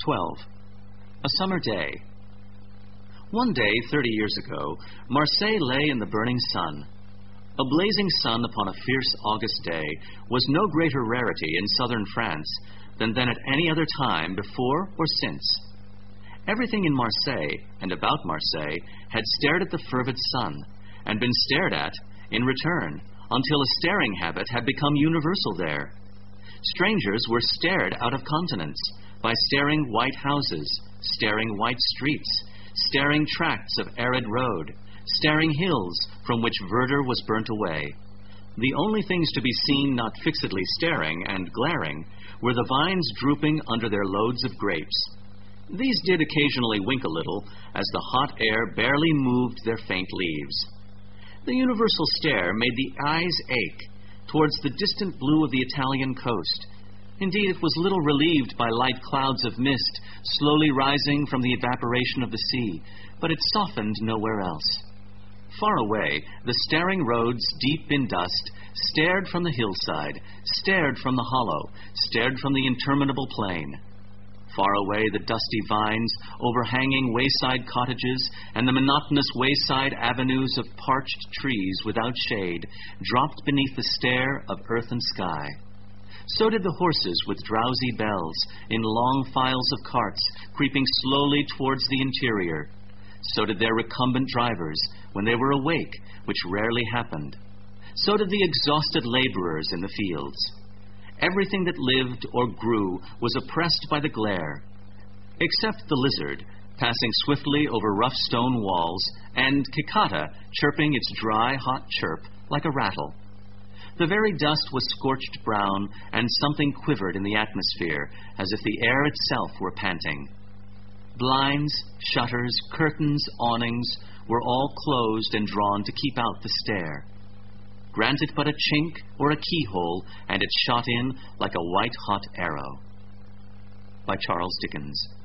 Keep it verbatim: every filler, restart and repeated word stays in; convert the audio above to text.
twelve. A Summer Day. One day, thirty years ago, Marseille lay in the burning sun. A blazing sun upon a fierce August day was no greater rarity in southern France than then at any other time before or since. Everything in Marseille and about Marseille had stared at the fervid sun and been stared at in return until a staring habit had become universal there. Strangers were stared out of countenance by staring white houses, staring white streets, staring tracts of arid road, staring hills from which verdure was burnt away. The only things to be seen not fixedly staring and glaring were the vines drooping under their loads of grapes. These did occasionally wink a little as the hot air barely moved their faint leaves. The universal stare made the eyes ache towards the distant blue of the Italian coast. Indeed, it was little relieved by light clouds of mist slowly rising from the evaporation of the sea, but it softened nowhere else. Far away, the staring roads, deep in dust, stared from the hillside, stared from the hollow, stared from the interminable plain. Far away, the dusty vines, overhanging wayside cottages, and the monotonous wayside avenues of parched trees without shade, dropped beneath the stare of earth and sky. So did the horses with drowsy bells, in long files of carts, creeping slowly towards the interior. So did their recumbent drivers, when they were awake, which rarely happened. So did the exhausted laborers in the fields. Everything that lived or grew was oppressed by the glare, except the lizard, passing swiftly over rough stone walls, and cicada chirping its dry, hot chirp like a rattle. The very dust was scorched brown, and something quivered in the atmosphere, as if the air itself were panting. Blinds, shutters, curtains, awnings were all closed and drawn to keep out the stare. Grant it but a chink or a keyhole, and it shot in like a white-hot arrow. By Charles Dickens.